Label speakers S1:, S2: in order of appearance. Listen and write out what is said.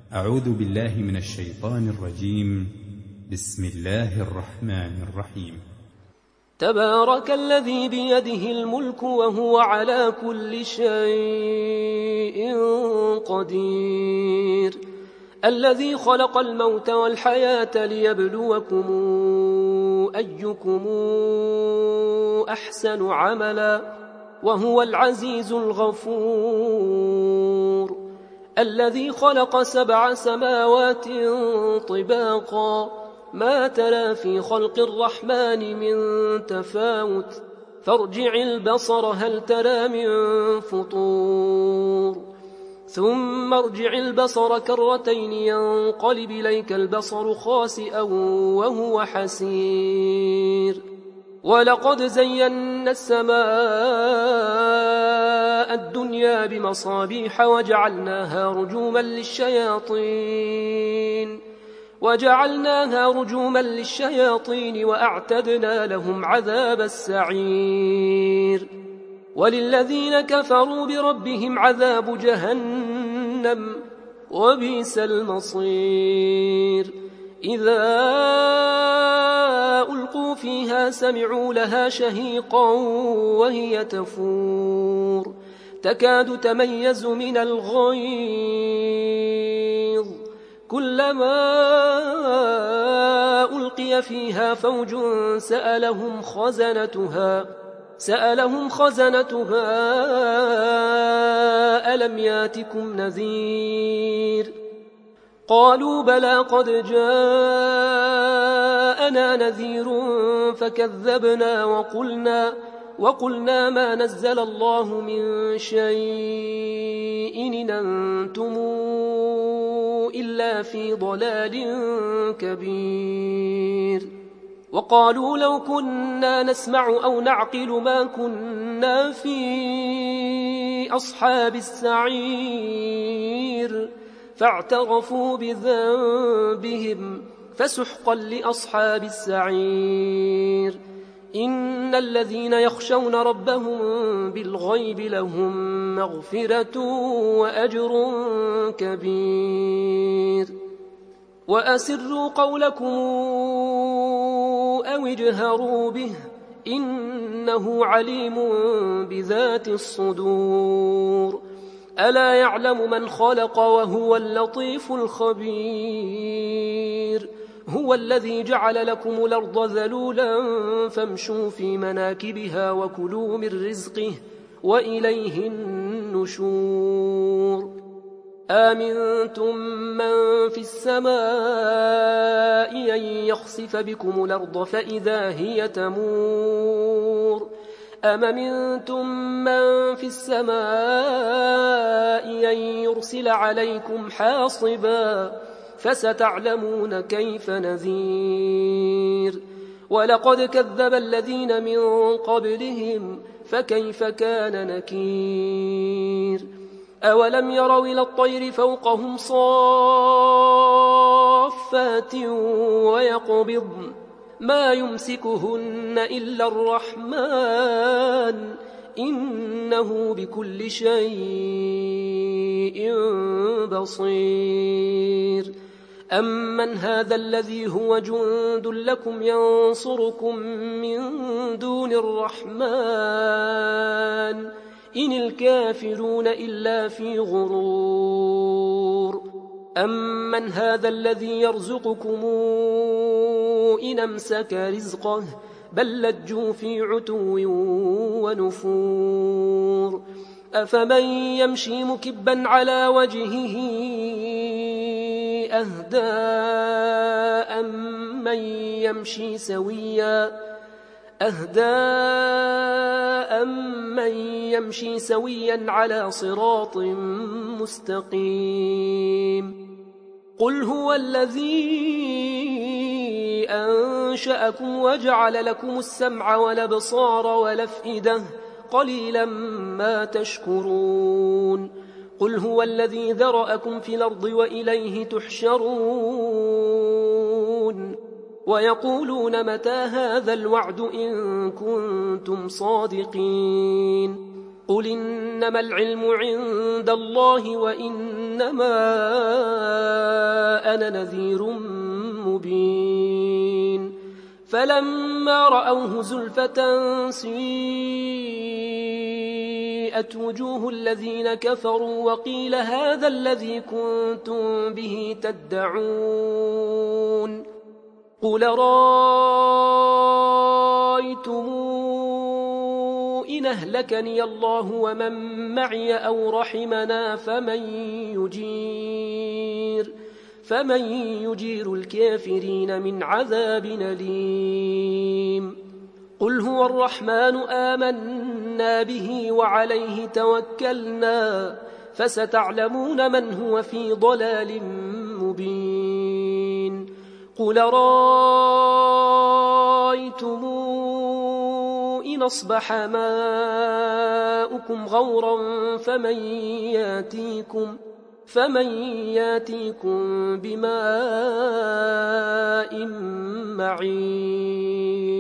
S1: أعوذ بالله من الشيطان الرجيم. بسم الله الرحمن الرحيم.
S2: تبارك الذي بيده الملك وهو على كل شيء قدير، الذي خلق الموت والحياة ليبلوكم أيكم أحسن عملا وهو العزيز الغفور، الذي خلق 7 سماوات طباقا ما ترى في خلق الرحمن من تفاوت، فارجع البصر هل ترى من فطور، ثم ارجع البصر كرتين ينقلب إليك البصر خاسئا وهو حسير، ولقد زينا السماء الدنيا بمصابيح وجعلناها رجوما للشياطين وأعتدنا لهم عذاب السعير، وللذين كفروا بربهم عذاب جهنم وبئس المصير. إذا ألقوا فيها سمعوا لها شهيقا وهي تفور تكاد تميز من الغيظ، كلما ألقي فيها فوج سألهم خزنتها ألم ياتكم نذير؟ قالوا بلى قد جاءنا نذير فكذبنا وقلنا ما نزل الله من شيء إن أنتم إلا في ضلال كبير. وقالوا لو كنا نسمع أو نعقل ما كنا في أصحاب السعير، فاعترفوا بذنبهم فسحقا لأصحاب السعير. إن الذين يخشون ربهم بالغيب لهم مغفرة وأجر كبير. وأسروا قولكم أو اجهروا به إنه عليم بذات الصدور. ألا يعلم من خلق وهو اللطيف الخبير. هو الذي جعل لكم الأرض ذلولا فامشوا في مناكبها وكلوا من رزقه وإليه النشور. آمنتم من في السماء أن يخسف بكم الأرض فإذا هي تمور، أم أمنتم من في السماء أن يرسل عليكم حاصبا فستعلمون كيف نذير. ولقد كذب الذين من قبلهم فكيف كان نكير. أولم يروا إلى الطير فوقهم صافات ويقبضن ما يمسكهن إلا الرحمن إنه بكل شيء بصير. أمن هذا الذي هو جند لكم ينصركم من دون الرحمن إن الكافرون إلا في غرور. أمن هذا الذي يرزقكم إن أمسك رزقه بل لجوا في عتو ونفور. أفمن يمشي مكبا على وجهه أهدى أمن يمشي سويا على صراط مستقيم. قل هو الذي أنشأكم وجعل لكم السمع والأبصار والأفئدة قليلا ما تشكرون. قل هو الذي ذرأكم في الأرض وإليه تحشرون. ويقولون متى هذا الوعد إن كنتم صادقين. قل إنما العلم عند الله وإنما كان نذير مبين فلما رأوه زلفة سيئت وجوه الذين كفروا وقيل هذا الذي كنتم به تدعون قل رأيتم إن أهلكني الله ومن معي أو رحمنا فمن يجير الكافرين من عذاب أليم قل هو الرحمن آمنا به وعليه توكلنا فستعلمون من هو في ضلال مبين قل رأيتم إن أصبح ماؤكم غورا فمن ياتيكم بماء معين